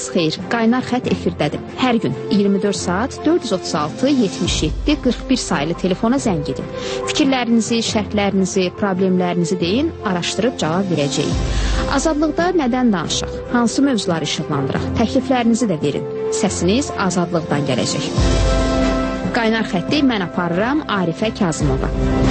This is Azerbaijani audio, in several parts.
Sabahınız xeyir. Qaynar xətt efirdədir. Hər gün 24 saat 436 77 41 sayılı telefona zəng edin. Fikirlərinizi, şərtlərinizi, problemlərinizi deyin, araşdırıb cavab verəcəyik. Azadlıqda nədən danışaq? Hansı mövzuları işıqlandıraq? Təkliflərinizi də verin. Səsiniz azadlıqdan gələcək. Qaynar xətti mən aparıram Arifə Kazımova.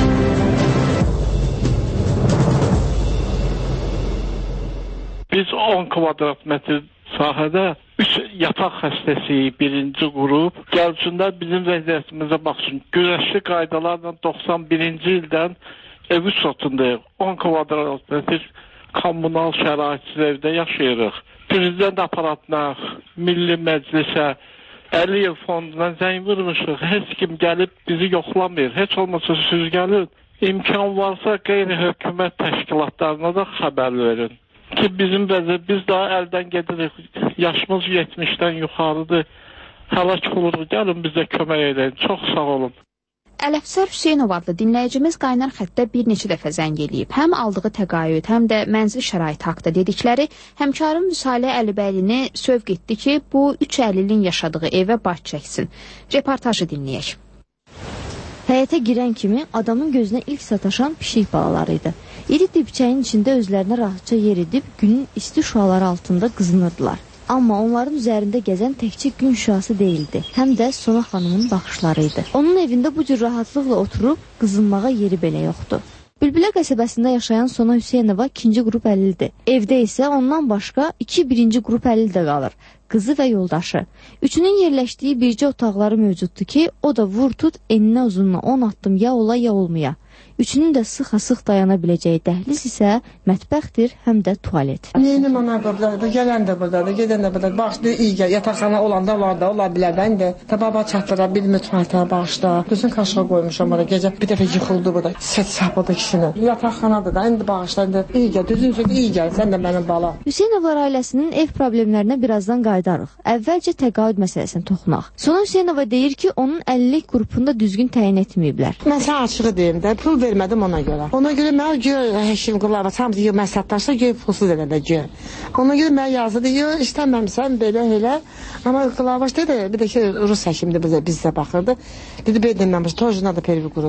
Biz 10 kvadrat metr sahədə 3 yataq xəstəsi birinci qrup gəlçinlər bizim vəziyyətimizə baxsın. Güzəşli qaydalarla 91-ci ildən evi satındayıq. 10 kvadrat metr kommunal şəraitsiz evdə yaşayırıq. Prezident aparatına, Milli Məclisə, Əliyev fondundan zəng vurmuşuq. Heç kim gəlib bizi yoxlamır. Heç olmasa siz gəlin. İmkan varsa qeyri-hökumət təşkilatlarına da xəbər verin. Ki bizim vəziyyət, biz daha əldən gedirik. Yaşımız 70-dən yuxarıdır. Həlak oluruq. Gəlin bizə kömək edin. Çox sağ olun. Ələfsər Hüseynov adlı dinləyicimiz qaynar xəttə bir neçə dəfə zəng eləyib. Həm aldığı təqaüd, həm də mənzil şəraiti haqda dedikləri həmkarım Müsalə Əlibəylini sövq etdi ki, bu 3 əlilin yaşadığı evə baş çəksin. Reportajı dinləyək. Həyətə girən kimi adamın gözünə ilk sataşan pişik balalarıydı. İri dibçəyin içində özlərinə rahatça yer edib günün isti şüaları altında qızınırdılar. Amma onların üzərində gəzən təkcə gün şüası değildi, həm də Sona xanımın baxışlarıydı. Onun evində bu cür rahatlıqla oturub qızınmağa yeri belə yoxdu. Bülbülə qəsəbəsində yaşayan Sona Hüseynova 2-ci qrup əlildir. Evdə isə ondan başqa 2 birinci qrup əlil də qalır. Qızı və yoldaşı. Üçünün yerləşdiyi bircə otaqları mövcuddur ki, o da vur tut eninə uzununa 10 addım ya ola ya olmaya. Üçünün də sıx-sıx dayana biləcəyi dəhliz isə mətbəxdir, həm də tualet. Yenim ana buradadır, gələn də buradadır, gedən də buradadır. Bağışda iyi gəl, yataqxana olanda ola bilər. Mən də baba çatdıra bilmir tualetə bağışda. Gözün qaşığa qoymuşam orada, gecə bir dəfə yıxıldı burada. Set sapıdı kişinin. Yataqxanadır da, indi bağışda iyi gəl, düzün söz iyi gəl, sən də mənim bala. Hüseynovlar ailəsinin ev problemlərinə birazdan qayıdarıq. Əvvəlcə təqaüd məsələsini toxunaq. Sona Hüseynova deyir ki, onun 50-lik qrupunda düzgün təyin etməyiblər. Mən sənə açığı deyim də, pul vermədim ona görə. Ona görə mən həkim qulava hamısı yox mən satdaşsa göy pulsuz elədə göy. Ona görə mən yazdı, yox istəməmsən belə elə. Amma qulavaş dedi, bir də ki rus həkimdir bizə baxırdı. Dedi beynəməmiş tojuna da pervi qrup.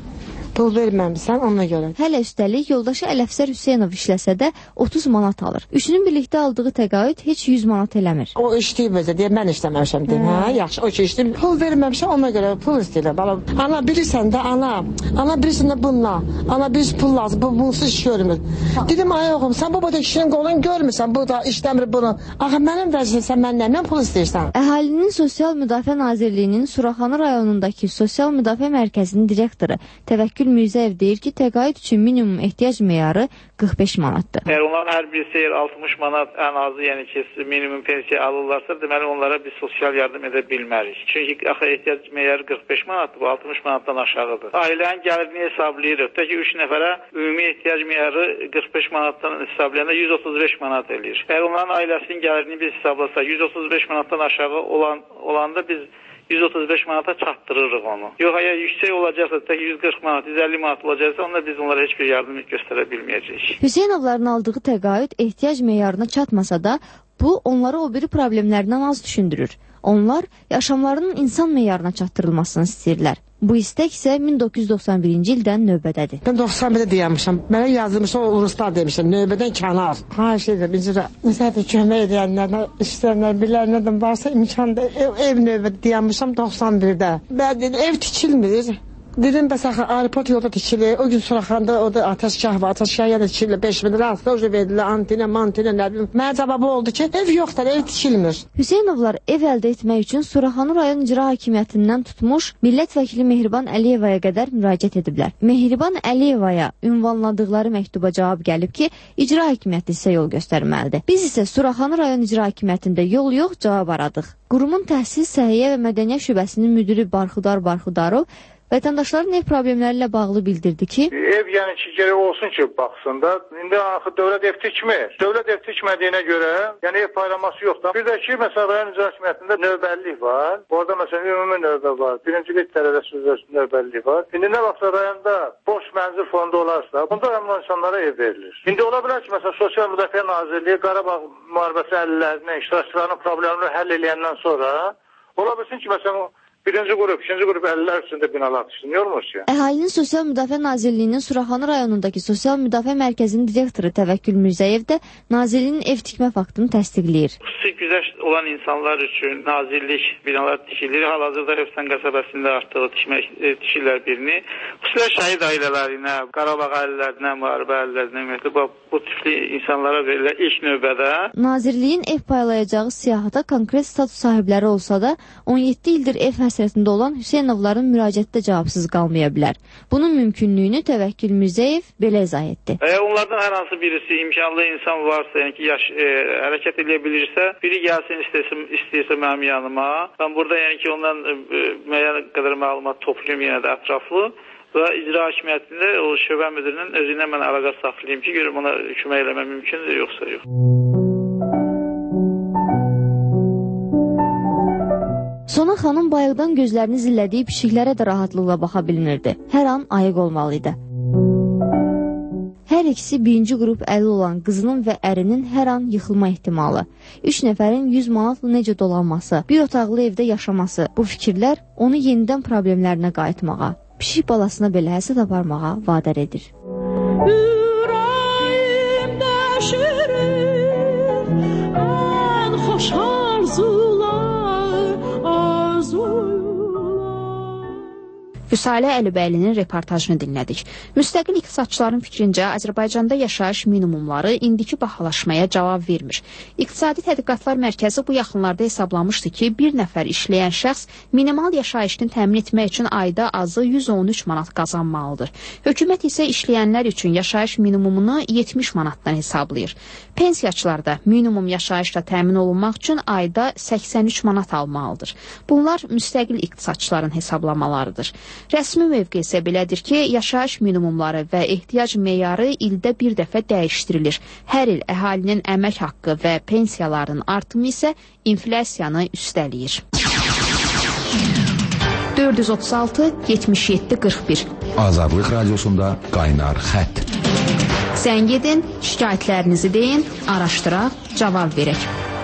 Pul verməmişsən ona görə. Hələ üstəlik yoldaşı Ələfsər Hüseynov işləsə də 30 manat alır. Üçünün birlikdə aldığı təqaüd heç 100 manat eləmir. O işləyib özə deyə mən işləməmişəm deyim. Hə, yaxşı o ki işləyib. Pul verməmişəm ona görə pul istəyirlər. Bala, ana bilirsən də ana bilirsən də bununla. Ana biz pul lazım. Bu bunsuz iş görmür. Dedim ay oğlum sən bu boyda kişinin qolunu görmürsən. Bu da işləmir bunu. Axı mənim vəzifəm sən məndən pul istəyirsən. Əhalinin Sosial Müdafiə Nazirliyinin Suraxanı rayonundakı Sosial Müdafiə Mərkəzinin direktoru Təvəkkül Mirzəyev deyir ki, təqaüd üçün minimum ehtiyac meyarı 45 manatdır. Əgər onlar hər birisi 60 manat ən azı, yəni ki, minimum pensiya alırlarsa, deməli onlara biz sosial yardım edə bilmərik. Çünki axı ehtiyac meyarı 45 manatdır, bu 60 manatdan aşağıdır. Ailənin gəlirini hesablayırıq. Təki 3 nəfərə ümumi ehtiyac meyarı 45 manatdan hesablayanda 135 manat eləyir. Əgər onların ailəsinin gəlirini biz hesablasaq, 135 manatdan aşağı olanda biz 135 manata çatdırırıq onu. Yox, əgər yüksək olacaqsa, tək 140 manat, 150 manat olacaqsa, onda biz onlara heç bir yardım göstərə bilməyəcəyik. Hüseynovların aldığı təqaüd ehtiyac meyarına çatmasa da, bu onları o biri problemlərindən az düşündürür. Onlar yaşamlarının insan meyarına çatdırılmasını istəyirlər. Bu istək isə 1991-ci ildən növbədədir. Ben 91'de deyəmişəm. Mənə yazılmışam, o Ruslar demişəm. Növbədən kənar. Ha şeydə bizə məsələn kömək edənlərə, işləyənlər bilənlərdən varsa imkanda ev növbədə deyəmişəm 91'də. Mən ev tikilmir. Dedim bəs axı aeroport yolda tikilir. O gün Suraxanda o da ateşgah var. Ateşgah yenə tikilir. 5000 lira asla verdilər. Antenə, nə bilim. Mənə cavabı oldu ki, ev yoxdur, ev tikilmir. Hüseynovlar ev əldə etmək üçün Suraxanı rayon icra hakimiyyətindən tutmuş millət vəkili Mehriban Əliyevaya qədər müraciət ediblər. Mehriban Əliyevaya ünvanladıqları məktuba cavab gəlib ki, icra hakimiyyəti isə yol göstərməlidir. Biz isə Suraxanı rayon icra hakimiyyətində yol yox, cavab aradıq. Qurumun təhsil, səhiyyə və mədəniyyət şöbəsinin müdiri Barxudar Barxudarov vətəndaşların ev problemləri ilə bağlı bildirdi ki, ev yəni ki, gərək olsun ki, baxsın da. İndi axı dövlət ev tikmir. Dövlət ev tikmədiyinə görə, yəni ev paylaması yoxdur. Bir də ki, məsələn, rayon icra hakimiyyətində növbəllik var. Orada məsələn ümumi növbə var. Birinci qeyd dərəcə sözləşmə növbəllik var. İndi nə vaxt rayonda boş mənzil fondu olarsa, bunda həmin insanlara ev verilir. İndi ola bilər ki, məsələn, Sosial Müdafiə Nazirliyi Qarabağ müharibəsi əlillərinin, iştirakçılarının problemini həll edəndən sonra ola bilsin ki, məsələn, birinci qrup, ikinci qrup əlillər üçün də binalar tiksin, yormur ki. Əhalinin Sosial Müdafiə Nazirliyinin Suraxanı rayonundakı Sosial Müdafiə Mərkəzinin direktoru Təvəkkül Mirzəyev də Nazirliyinin ev tikmə faktını təsdiqləyir. Xüsusi güzəşt olan insanlar üçün Nazirlik binalar tikilir. Hal-hazırda Hövsan qəsəbəsində artığı tikirlər birini. Xüsusilə şəhid ailələrinə, Qarabağ əlillərinə, müharibə əlillərinə, ümumiyyətlə bu tipli insanlara verilir ilk növbədə. Nazirliyin ev paylayacağı siyahıda konkret status sahibləri olsa da 17 ildir ev həsrətində olan Hüseynovların müraciətdə cavabsız qalmaya bilər. Bunun mümkünlüyünü Təvəkkül Mirzəyev belə izah etdi. Onlardan hər hansı birisi imkanlı insan varsa, yəni ki, hərəkət edə bilirsə, biri gəlsin istəyirsə mənim yanıma. Mən burada yəni ki, ondan müəyyən qədər məlumat toplayım yenə də ətraflı və icra hakimiyyətində o şöbə müdirinin özündən mən əlaqə saxlayayım ki, görüm ona kömək eləmə mümkündür, yoxsa yox. Sona xanım bayaqdan gözlərini zillədiyi pişiklərə də rahatlıqla baxa bilmirdi. Hər an ayıq olmalıydı. Hər ikisi birinci qrup əli olan qızının və ərinin hər an yıxılma ehtimalı, 3 nəfərin 100 manatla necə dolanması, bir otaqlı evdə yaşaması, bu fikirlər onu yenidən problemlərinə qayıtmağa, pişik balasına belə həsəd aparmağa vadar edir. Ürəyimdə şirin, ən xoş arzular, Füsalə Əlibəylinin reportajını dinlədik. Müstəqil iqtisadçıların fikrincə, Azərbaycanda yaşayış minimumları indiki bahalaşmaya cavab vermir. İqtisadi Tədqiqatlar Mərkəzi bu yaxınlarda hesablamışdı ki, bir nəfər işləyən şəxs minimal yaşayışını təmin etmək üçün ayda azı 113 manat qazanmalıdır. Hökumət isə işləyənlər üçün yaşayış minimumunu 70 manatdan hesablayır. Pensiyaçılar da minimum yaşayışla təmin olunmaq üçün ayda 83 manat almalıdır. Bunlar müstəqil iqtisadçıların hesablamalarıdır. Rəsmi mövqe isə belədir ki, yaşayış minimumları və ehtiyac meyarı ildə bir dəfə dəyişdirilir. Hər il əhalinin əmək haqqı və pensiyaların artımı isə inflyasiyanı üstələyir. 436-77-41 Azadlıq Radiosunda qaynar xətt. Zəng edin, şikayətlərinizi deyin, araşdıraq, cavab verək.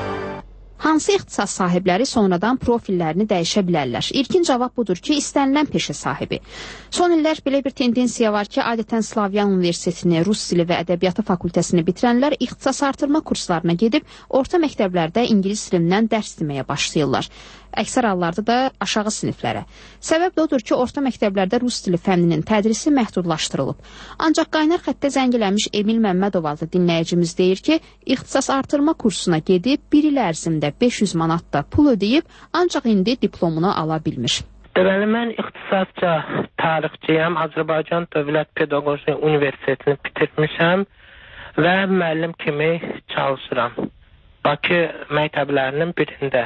Hansı ixtisas sahibləri sonradan profillərini dəyişə bilərlər? İlkin cavab budur ki, istənilən peşə sahibi. Son illər belə bir tendensiya var ki, adətən Slavyan Universitetini, Rus dili və ədəbiyyatı fakültəsini bitirənlər ixtisas artırma kurslarına gedib, orta məktəblərdə ingilis dilindən dərs deməyə başlayırlar. Əksər hallarda da aşağı siniflərə. Səbəb də odur ki, orta məktəblərdə rus dili fənninin tədrisi məhdudlaşdırılıb. Ancaq qaynar xəttə zəng eləmiş Emil Məmmədov adlı dinləyicimiz deyir ki, ixtisas artırma kursuna gedib, bir il ərzində 500 manat da pul ödəyib, ancaq indi diplomunu ala bilmir. Deməli, mən ixtisasca tarixçiyəm, Azərbaycan Dövlət Pedaqoji Universitetini bitirmişəm və müəllim kimi çalışıram. Bakı məktəblərinin birində.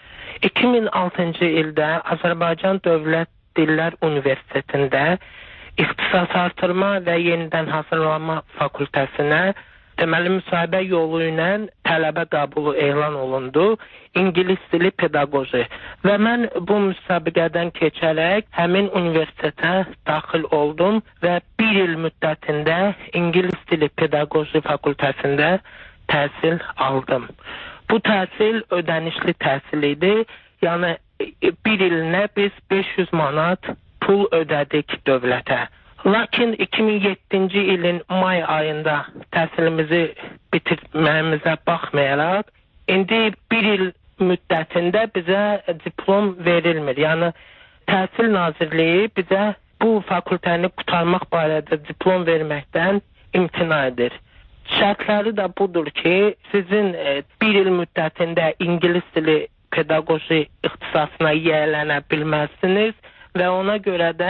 2006-cı ildə Azərbaycan Dövlət Dillər Universitetində ixtisas artırma və yenidən hazırlanma fakültəsinə deməli müsahibə yolu ilə tələbə qəbulu elan olundu, ingilis dili pedaqoji və mən bu müsabiqədən keçərək həmin universitetə daxil oldum və bir il müddətində ingilis dili pedaqoji fakültəsində təhsil aldım. Bu təhsil ödənişli təhsil idi, yəni bir ilinə biz 500 manat pul ödədik dövlətə. Lakin 2007-ci ilin may ayında təhsilimizi bitirməyimizə baxmayaraq, indi bir il müddətində bizə diplom verilmir. Yəni Təhsil Nazirliyi bizə bu fakültəni qurtarmaq barədə diplom verməkdən imtina edir. Şərtləri də budur ki, sizin bir il müddətində ingilis dili pedaqoji ixtisasına yiyələnə bilməzsiniz və ona görə də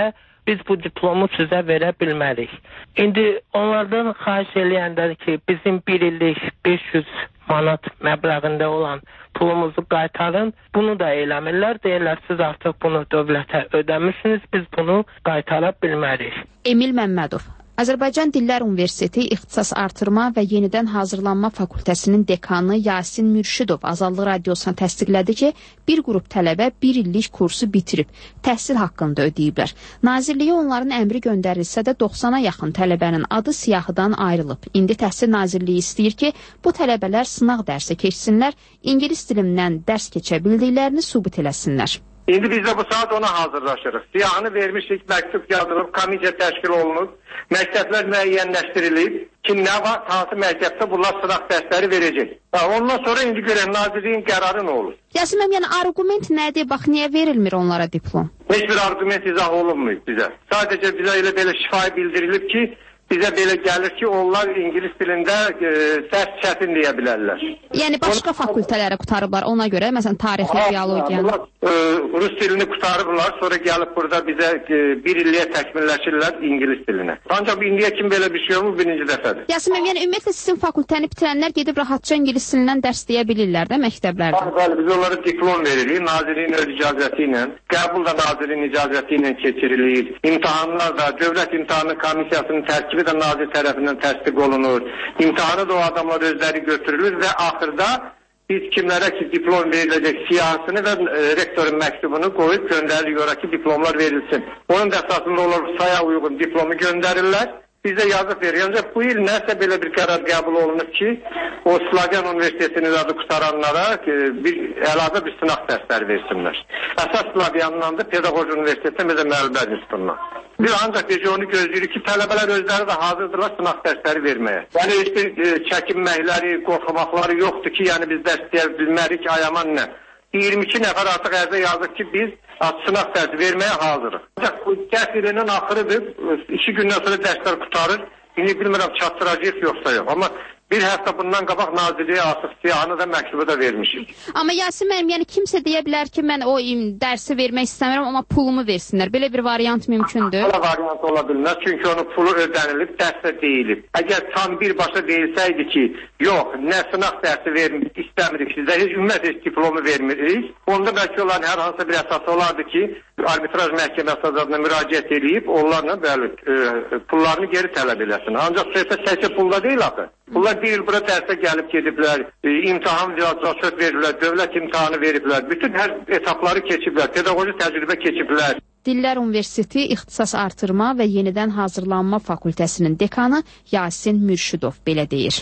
biz bu diplomu sizə verə bilmərik. İndi onlardan xahiş eləyəndə ki, bizim 1 illik 500 manat məbləğində olan pulumuzu qaytarın. Bunu da eləmirlər. Deyirlər, siz artıq bunu dövlətə ödəmişsiniz, biz bunu qaytara bilmərik. Emil Məmmədov, Azərbaycan Dillər Universiteti İxtisas Artırma və Yenidən Hazırlanma Fakültəsinin dekanı Yasin Mürşidov Azadlıq Radiosuna təsdiqlədi ki, bir qrup tələbə 1 illik kursu bitirib, təhsil haqqında ödəyiblər. Nazirliyə onların əmri göndərilsə də 90-a yaxın tələbənin adı siyahıdan ayrılıb. İndi Təhsil Nazirliyi istəyir ki, bu tələbələr sınaq dərsi keçsinlər, ingilis dilindən dərs keçə bildiklərini sübut eləsinlər. İndi biz də bu saat ona hazırlaşırıq. Siyahını vermişik, məktub yazılıb, komissiya təşkil olunub, məktəblər müəyyənləşdirilib ki, nə var, hansı məktəbdə bunlar sınaq dərsləri verəcək. Ondan sonra indi görək, nazirliyin qərarı nə olur? Yasiməm, yəni argument nədir? Bax, niyə verilmir onlara diplom? Heç bir argument izah olunmuyub bizə. Sadəcə bizə elə belə şifahi bildirilib ki, bizə belə gəlir ki, onlar ingilis dilində dərs çətin deyə bilərlər. Yəni başqa fakültələrə qutarıblar ona görə, məsələn, tarixli, biologiyanı. Rus dilini qutarıblar, sonra gəlib burada bizə 1 illiyə təkmilləşirlər ingilis dilinə. Ancaq indiyə kim belə bir şey olmur, birinci dəfədir. Yasiməm, yəni ümumiyyətlə sizin fakültəni bitirənlər gedib rahatca ingilis dilindən dərs deyə bilirlər də məktəblərdə. Bəli, biz onlara diplom veririk, nazirliyin öz icazəti ilə, qəbul da nazirliyin icazəti ilə keçirilir. İmtahanlar da Dövlət İmtahanı Komissiyasının tərkibi də nazir tərəfindən təsdiq olunur. İmtahanı da o adamlar özləri götürülür və axırda biz kimlərə ki diplom veriləcək siyahısını və rektorun məktubunu qoyub göndərilir ora ki diplomlar verilsin. Onun da əsasında onlar saya uyğun diplomu göndərirlər. Biz də yazıb veririk. Ancaq bu il nəsə belə bir qərar qəbul olunub ki, o Slavyan Universitetinin adı qutaranlara bir əlavə bir sınaq dərsləri versinlər. Əsas Slavyandan da Pedaqoji Universitetində və müəllimlər institutundan. Biz ancaq gecə onu gözləyirik ki, tələbələr özləri də hazırdırlar sınaq dərsləri verməyə. Yəni heç bir çəkinməkləri, qorxmaqları yoxdur ki, yəni biz dərs deyə bilmərik, ayaman nə. 22 nəfər artıq ərizə yazıb ki, biz sınaq dərsi verməyə hazırıq. Ancaq bu dərs ilinin axırıdır, 2 gündən sonra dərslər qutarır. İndi bilmirəm çatdıracaq yoxsa yox. Amma bir həftə bundan qabaq nazirliyə artıq siyahını da məktubu da vermişik. Amma Yasin müəllim, yəni kimsə deyə bilər ki, mən o dərsi vermək istəmirəm, amma pulumu versinlər. Belə bir variant mümkündür? Belə variant ola bilməz, çünki onun pulu ödənilib, dərs də deyilib. Əgər tam birbaşa deyilsəydi ki, yox, nə sınaq dərsi vermək istəmirik sizə, ümumiyyətlə heç diplomu vermirik, onda bəlkə onların hər hansı bir əsası olardı ki, arbitraj məhkəməsi adına müraciət edib, onlarla bəli, pullarını geri tələb eləsin. Ancaq söhbət təkcə pulda deyil axı. Bunlar bir il bura dərsə gəlib gediblər, imtahan vəsat veriblər, dövlət imtahanı veriblər, bütün hər etapları keçiblər, pedaqoji təcrübə keçiblər. Dillər Universiteti İxtisas Artırma və Yenidən Hazırlanma Fakültəsinin dekanı Yasin Mürşidov belə deyir.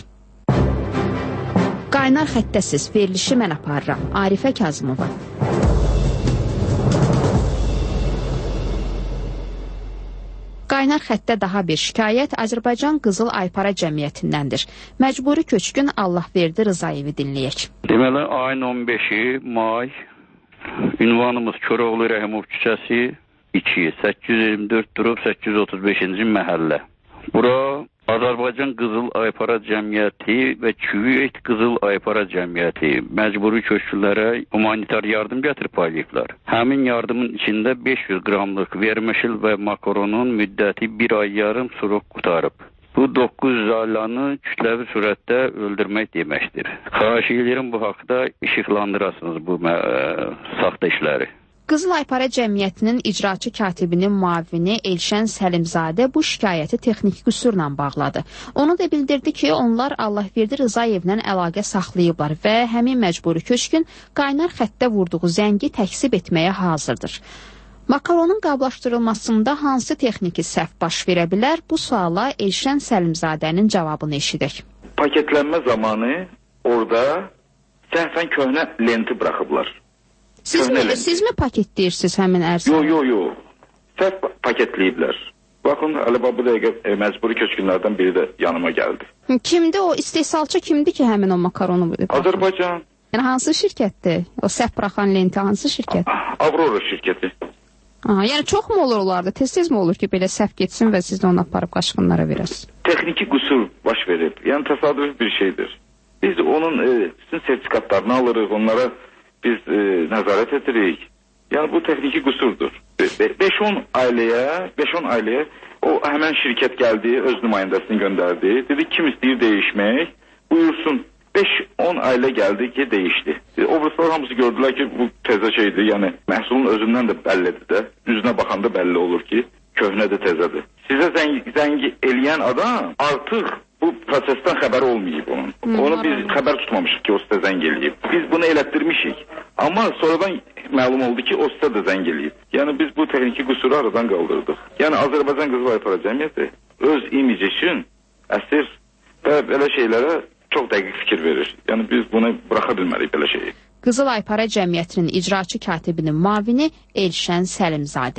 Qaynar xəttəsiz verilişi mən aparıram. Arifə Kazımova. Qaynar xəttə daha bir şikayət Azərbaycan Qızıl Aypara Cəmiyyətindəndir. Məcburi köçkün Allahverdi Rızayevi dinləyək. Deməli, ayın 15-i may, ünvanımız Köroğlu Rəhimov küçəsi 2, 824-835-ci məhəllə. Bura Azərbaycan Qızıl Aypara Cəmiyyəti və Küveyt Qızıl Aypara Cəmiyyəti məcburi köçkünlərə humanitar yardım gətirib paylayıblar. Həmin yardımın içində 500 qramlıq vermişil və makaronun müddəti 1 ay yarım suruk qutarıb. Bu 900 ailanı kütləvi surətdə öldürmək deməkdir. Xahiş edirəm bu haqda işıqlandırasınız bu saxta işləri. Qızıl Aypara Cəmiyyətinin icraçı katibinin müavini Elşən Səlimzadə bu şikayəti texniki qüsurla bağladı. Onu da bildirdi ki, onlar Allahverdi Rızayevlə əlaqə saxlayıblar və həmin məcburi köçkün qaynar xəttə vurduğu zəngi təksib etməyə hazırdır. Makaronun qablaşdırılmasında hansı texniki səhv baş verə bilər? Bu suala Elşən Səlimzadənin cavabını eşidək. Paketlənmə zamanı orada səhvən köhnə lenti buraxıblar. Siz mi paketləyirsiniz həmin ərzəni? Yox. Səhv paketləyiblər. Baxın, hələ bu dəqiqə məcburi köçkünlərdən biri də yanıma gəldi. Kimdir o? İstehsalçı kimdir ki, həmin o makaronu? Azərbaycan. Yəni hansı şirkətdir? O səhv buraxan lenti hansı şirkət? Avrora şirkəti. Yəni çox mu olur onlarda? Tez-tez mi olur ki, belə səhv getsin və siz də onu aparıb qaçqınlara verəsiniz? Texniki qüsur baş verib. Yəni təsadüfi bir şeydir. Biz onun bütün sertifikatlarını alırıq, onlara biz nəzarət edirik. Yəni bu texniki qüsurdur. 5-10 ailəyə o həmən şirkət gəldi, öz nümayəndəsini göndərdi. Dedi kim istəyir dəyişmək, buyursun. 5-10 ailə gəldi ki, dəyişdi. Obruslar hamısı gördülər ki, bu təzə şeydir. Yəni məhsulun özündən də bəllidir də. Üzünə baxanda bəlli olur ki, köhnədir, təzədir. Sizə zəng eləyən adam artıq bu prosesdən xəbəri olmayıb onun. Onu biz xəbər tutmamışıq ki, o sizə zəng eləyib. Biz bunu elətdirmişik. Amma sonradan məlum oldu ki, o sizə də zəng eləyib. Yəni biz bu texniki qüsuru aradan qaldırdıq. Yəni Azərbaycan Qızıl Aypara Cəmiyyəti öz imici üçün əsir və belə şeylərə çox dəqiq fikir verir. Yəni biz bunu buraxa bilmərik belə şeyi. Qızıl Aypara Cəmiyyətinin icraçı katibinin müavini Elşən Səlimzadə.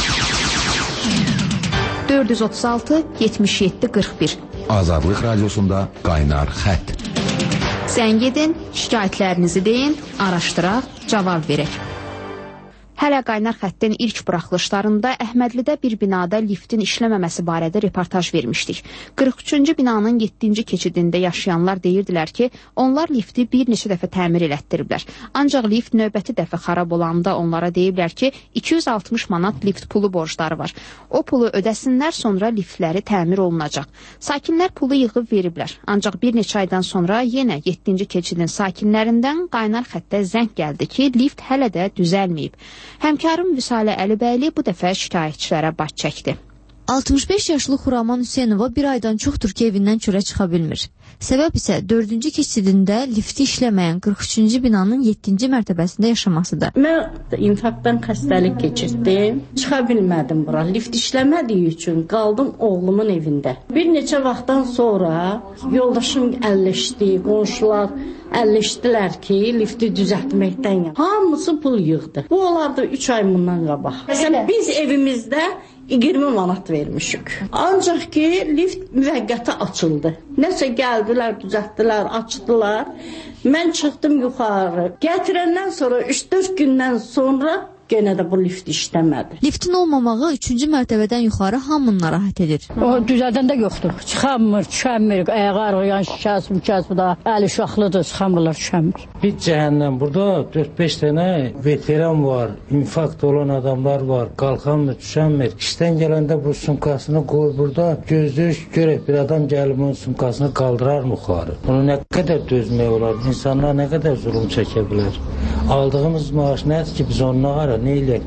436-77-41 Azadlıq Radiosunda Qaynar Xətt. Zəng edin, şikayətlərinizi deyin, araşdıraq, cavab verək. Hələ Qaynar Xəttin ilk buraxılışlarında Əhmədlidə bir binada liftin işləməməsi barədə reportaj vermişdik. 43-cü binanın 7-ci keçidində yaşayanlar deyirdilər ki, onlar lifti bir neçə dəfə təmir elətdiriblər. Ancaq lift növbəti dəfə xarab olanda onlara deyiblər ki, 260 manat lift pulu borcları var. O pulu ödəsinlər, sonra liftləri təmir olunacaq. Sakinlər pulu yığıb veriblər. Ancaq bir neçə aydan sonra yenə 7-ci keçidin sakinlərindən Qaynar Xəttə zəng gəldi ki, lift hələ də düzəlməyib. Həmkarım Vüsalə Əlibəyli bu dəfə şikayətçilərə baş çəkdi. 65 yaşlı Xuraman Hüseynova bir aydan çoxdur ki, evindən çölə çıxa bilmir. Səbəb isə 4-cü keçidində lifti işləməyən 43-cü binanın 7-ci mərtəbəsində yaşamasıdır. Mən infarktdan xəstəlik keçirdim. Çıxa bilmədim bura. Lift işləmədiyi üçün qaldım oğlumun evində. Bir neçə vaxtdan sonra yoldaşım əlləşdi, qonşular əlləşdilər ki, lifti düzəltməkdən hamısı pul yığdı. Bu olardı 3 ay bundan qabaq. Məsələn, biz evimizdə 20 manat vermişik. Ancaq ki, lift müvəqqəti açıldı. Nəsə gəldilər, düzəltdilər, açdılar. Mən çıxdım yuxarı. Gətirəndən sonra 3-4 gündən sonra yenə də bu lift işləmədi. Liftin olmamağı 3-cü mərtəbədən yuxarı hamını narahat edir. O düzəldəndə yoxdur. Çıxamır, düşəmir, ayağı ağrıyan şikəsi da əli uşaqlıdır, çıxamırlar, düşəmir. Bir cəhənnəm. Burada 4-5 dənə veteran var, infarkt olan adamlar var, qalxanmır, düşəmir. İşdən gələndə bu sumkasını qoy burada, gözləyir, görək bir adam gəlib onun sumkasını qaldırar yuxarı. Bunu nə qədər dözmək olar? İnsanlar nə qədər zulüm çəkə bilər? Aldığımız maaş nədir ki, biz onunla ara nə eləyək?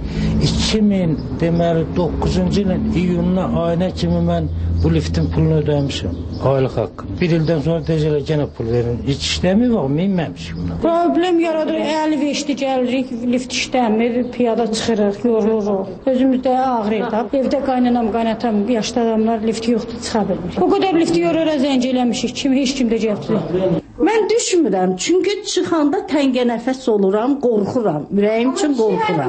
2009-cu ilin iyununa ayına kimi mən bu liftin pulunu ödəmişim. Aylıq haqqı. Bir ildən sonra deyəcəklər gənə pul verin. Heç işləmir var, minməmişik buna. Problem yaradır, əli veşdi gəlirik, lift işləmir, piyada çıxırıq, yoruluruq. Özümüzdə ağrıyır da. Evdə qaynanam, qaynatam, yaşlı adamlar lifti yoxdur, çıxa bilmir. O qədər lifti yorara zəng eləmişik, heç kim də gəlmir. Mən düşmürəm, çünki çıxanda təngə nəfəs oluram, qorxuram, ürəyim üçün qorxuram.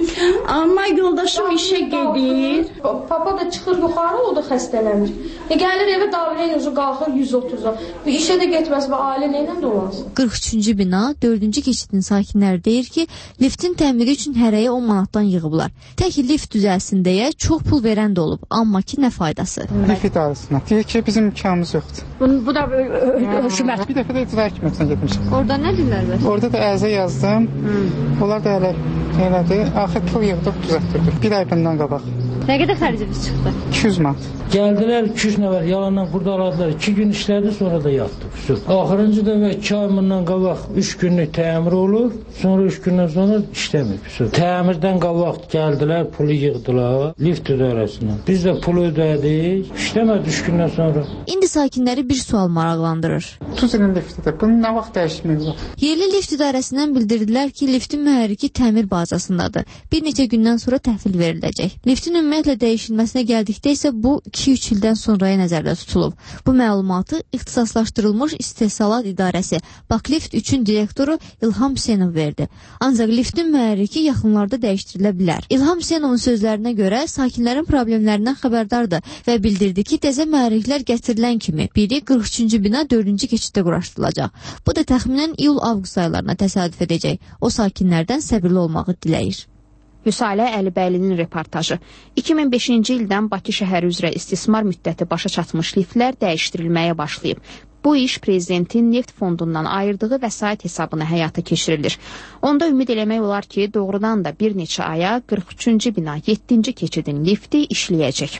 Amma yoldaşım işə gedir. Papa da çıxır yuxarı, o da xəstələnir. Gəlir evə daviləyin üzü qalxır 130-a. İşə də getməz və ailə nə ilə dolansın? 43-cü bina 4-cü keçidin sakinləri deyir ki, liftin təmiri üçün hərəyə 10 manatdan yığıblar. Tək lift düzəlsin deyə çox pul verən də olub, amma ki nə faydası? Lift idarəsinə deyir ki, bizim imkanımız yoxdur. Bu da hökumət. Bir dəfə də icra hökumətinə getmişəm. Orada nə deyirlər bəs? Orada da ərizə yazdım. Onlar da elə elədi. Axır pul yığdıq, düzəltdirdik. Bir ay bundan qabaq. Nə qədər xərciniz çıxdı? 200 manat. Gəldilər 200 nəfər yalandan qurdaladılar. 2 gün işlədi, sonra da yatdı. Axırıncı da və 2 ay bundan qabaq 3 günlük təmir olur, sonra 3 gündən sonra işləmir. Təmirdən qabaq gəldilər, pulu yığdılar, lift idarəsinə. Biz də pulu ödədik, işləmədi 3 gündən sonra. İndi sakinləri bir sual maraqlandırır. 30 ilin liftidir. Bunun nə vaxt dəyişməyəcək? Yerli lift idarəsindən bildirdilər ki, liftin mühərriki təmir bazasındadır. Bir neçə gündən sonra təhvil veriləcək. Liftin ümumiyyətlə dəyişilməsinə gəldikdə isə bu 2-3 ildən sonraya nəzərdə tutulub. Bu məlumatı ixtisaslaşdırılmış istehsalat idarəsi Baklift 3-ün direktoru İlham Hüseynov verdi. Ancaq liftin mühərriki yaxınlarda dəyişdirilə bilər. İlham Hüseynovun sözlərinə görə sakinlərin problemlərindən xəbərdardır və bildirdi ki, təzə mühərriklər gətirilən kimi biri 43-cü bina 4-cü keçiddə quraşdırılacaq. Bu da təxminən iyul-avqust aylarına təsadüf edəcək. O sakinlərdən səbirli olmağı diləyir. Vüsalə Əlibəylinin reportajı. 2005-ci ildən Bakı şəhəri üzrə istismar müddəti başa çatmış liftlər dəyişdirilməyə başlayıb. Bu iş prezidentin neft fondundan ayırdığı vəsait hesabına həyata keçirilir. Onda ümid eləmək olar ki, doğrudan da bir neçə aya 43-cü bina 7-ci keçidin lifti işləyəcək.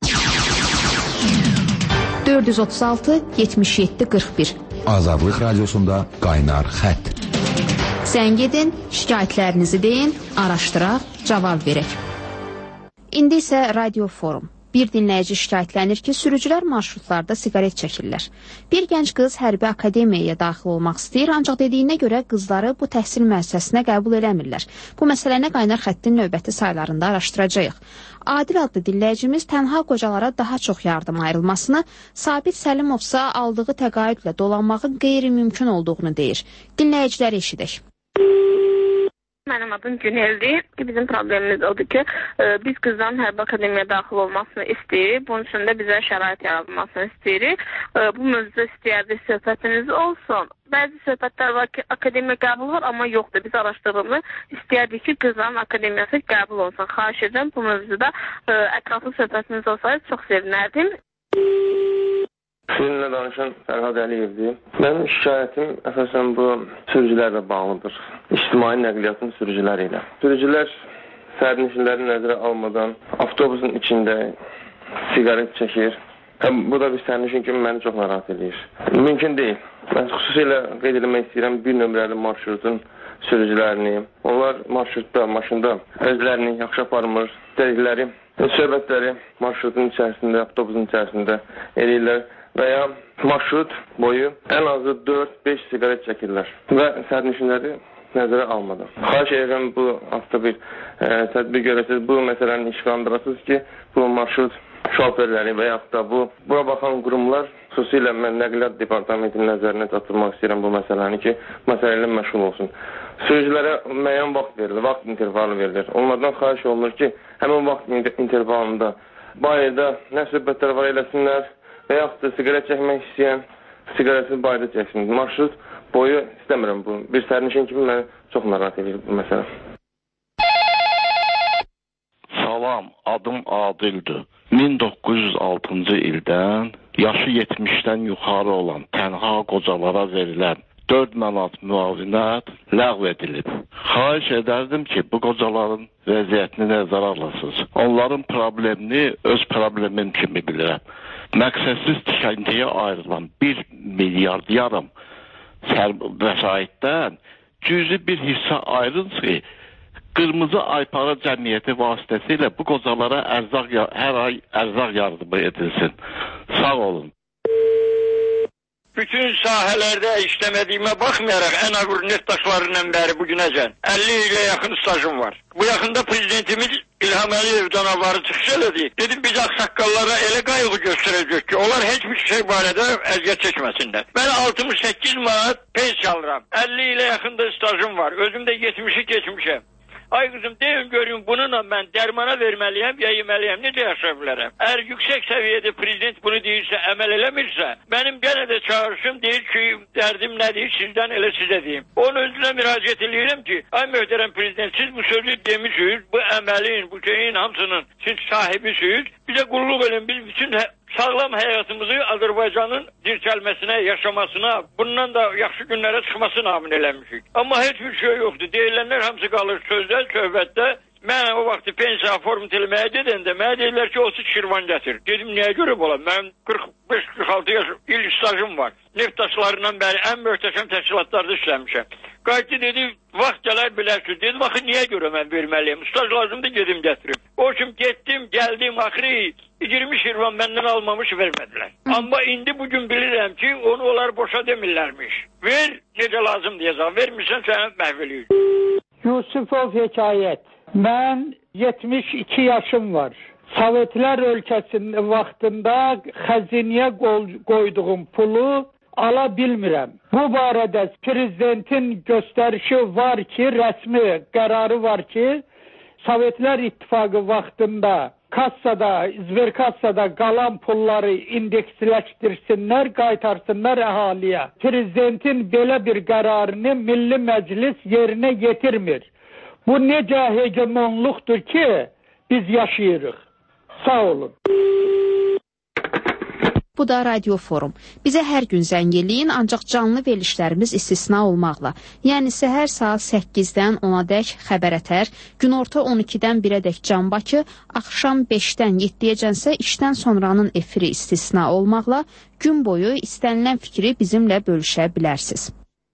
436 77 41 Azadlıq Radiosunda Qaynar Xətt. Zəng edin, şikayətlərinizi deyin, araşdıraq, cavab verək. İndi isə Radio Forum. Bir dinləyici şikayətlənir ki, sürücülər marşrutlarda siqaret çəkirlər. Bir gənc qız hərbi akademiyaya daxil olmaq istəyir, ancaq dediyinə görə qızları bu təhsil müəssisəsinə qəbul eləmirlər. Bu məsələni Qaynar Xəttin növbəti saylarında araşdıracağıq. Adil adlı dinləyicimiz tənha qocalara daha çox yardım ayrılmasını, Sabit Səlimovsa aldığı təqaüdlə dolanmağın qeyri-mümkün olduğunu deyir. Dinləyiciləri eşidək. Mənim adım Güneldir. Bizim problemimiz odur ki, biz qızların hərbi akademiyaya daxil olmasını istəyirik. Bunun üçün də bizə şərait yaradılmasını istəyirik. Bu mövzuda istəyərdik söhbətiniz olsun. Bəzi söhbətlər var ki, akademiya qəbul var, amma yoxdur. Biz araşdırdığımızda istəyərdik ki, qızların akademiyası qəbul olsun. Xahiş edirəm, bu mövzuda ətraflı söhbətiniz olsaydı çox sevinərdim. Sizinlə danışan Fərhad Əliyevdir. Mənim şikayətim əsasən bu sürücülərlə bağlıdır. İctimai nəqliyyatın sürücüləri ilə. Sürücülər sərnişinləri nəzərə almadan avtobusun içində siqaret çəkir. Bu da bir sərnişin kimi məni çox narahat edir. Mümkün deyil. Mən xüsusilə qeyd etmək istəyirəm bir nömrəli marşrutun sürücülərini. Onlar marşrutda, maşında özlərini yaxşı aparmır. Dedikləri söhbətləri marşrutun içərisində, avtobusun içərisində edirlər. Və ya marşrut boyu ən azı 4-5 siqaret çəkirlər və sərnişinləri nəzərə almadan. Xahiş edirəm bu hafta bir tədbir görəsiniz, bu məsələni işqandırasınız ki, bu marşrut şoferləri və yaxud da bura baxan qurumlar, xüsusilə mən nəqliyyat departamentinin nəzərinə çatdırmaq istəyirəm bu məsələni ki, məsələ ilə məşğul olsun. Sürücülərə müəyyən vaxt verilir, vaxt intervalı verilir. Onlardan xahiş olunur ki, həmin vaxt intervalında bayırda nə söhbətlər var eləsinlər, və yaxud da siqaret çəkmək istəyən siqareti bayırda çəksin. Marşrut boyu istəmirəm bu. Bir sərnişin kimi məni çox narahat edir bu məsələ. Salam, adım Adildir. 1906-cı ildən yaşı 70-dən yuxarı olan tənha qocalara verilən 4 manat müavinət ləğv edilib. Xahiş edərdim ki, bu qocaların vəziyyətini nəzərə alasınız. Onların problemini öz problemim kimi bilirəm. Məqsədsiz tikəntiyə ayrılan 1 milyard yarım vəsaitdən cüzi bir hissə ayrılsın ki, Qırmızı Aypara Cəmiyyəti vasitəsilə bu qocalara hər ay ərzaq yardımı edilsin. Sağ olun. Bütün sahələrdə işləmədiyimə baxmayaraq ən ağır neftaşlarından bəri bugünəcən 50 ilə yaxın stajım var. Bu yaxında prezidentimiz İlham Əliyev canavarı çıxış elədi. Dedim biz ağsaqqallara elə qayğı göstərəcək ki, onlar heç bir şey barədə əziyyət çəkməsinlər. Mən 68 manat pensiya alıram. 50 ilə yaxında stajım var. Özüm də 70'i geçmişəm. Ay qızım, deyin görün bununla mən dərmana verməliyəm ya yeməliyəm, necə yaşaya bilərəm? Əgər yüksək səviyyədə prezident bunu deyirsə, əməl eləmirsə, mənim gənə də çağırışım deyir ki, dərdim nədir, sizdən elə sizə deyim. Onun özünə müraciət edirəm ki, ay möhtərəm prezident, siz bu sözü demişsiniz, bu əməlin, bu şeyin hamısının siz sahibisiniz, bizə qulluq edin, biz bütün sağlam həyatımızı Azərbaycanın dirçəlməsinə, yaşamasına, bundan da yaxşı günlərə çıxmasına amin eləmişik. Amma heç bir şey yoxdur. Deyilənlər hamısı qalır sözdə, söhbətdə. Mən o vaxtı pensiya form eləməyə gedəndə mənə deyirlər ki, 30 şirvan gətir. Dedim, niyə görə ola? Mənim 45-46 il stajım var. Neftaşlarından bəri ən möhtəşəm təşkilatlarda işləmişəm. Qayıtdı dedi, vaxt gələr bilərsiniz. Dedim, axı niyə görə mən verməliyim? Staj lazımdır, gedim gətirim. O üçün getdim, gəldim, axırı 20 şirvan məndən almamış vermədilər. Amma indi bugün bilirəm ki, onu onlar boşa demirlərmiş. Ver, necə lazım deyəcəm. Vermirsən səni məhv eləyir. Yusufov hekayət. Mən 72 yaşım var. Sovetlər ölkəsində vaxtında xəzinəyə qoyduğum pulu ala bilmirəm. Bu barədə prezidentin göstərişi var ki, rəsmi qərarı var ki, Sovetlər İttifaqı vaxtında kassada, İzverkassada qalan pulları indeksləşdirsinlər, qaytarsınlar əhaliyə. Prezidentin belə bir qərarını Milli Məclis yerinə yetirmir. Bu necə hegemonluqdur ki, biz yaşayırıq. Sağ olun. Bu da Radio Forum. Bizə hər gün zəng eləyin, ancaq canlı verilişlərimiz istisna olmaqla. Yəni səhər saat 8-dən 10-a-dək Xəbər Ətər, günorta 12-dən 1-ə-dək Can Bakı, axşam 5-dən 7-yəcənsə işdən sonranın efiri istisna olmaqla gün boyu istənilən fikri bizimlə bölüşə bilərsiniz.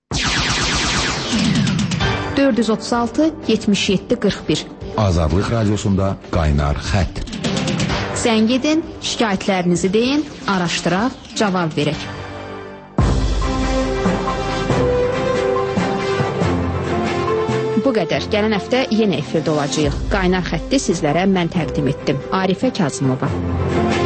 436 77 41 Azadlıq Radiosunda Qaynar Xətt. Zəng edin, şikayətlərinizi deyin, araşdıraq, cavab verək. Bu qədər. Gələn həftə yenə efirdə olacağıq. Qaynar Xətti sizlərə mən təqdim etdim. Arifə Kazımova.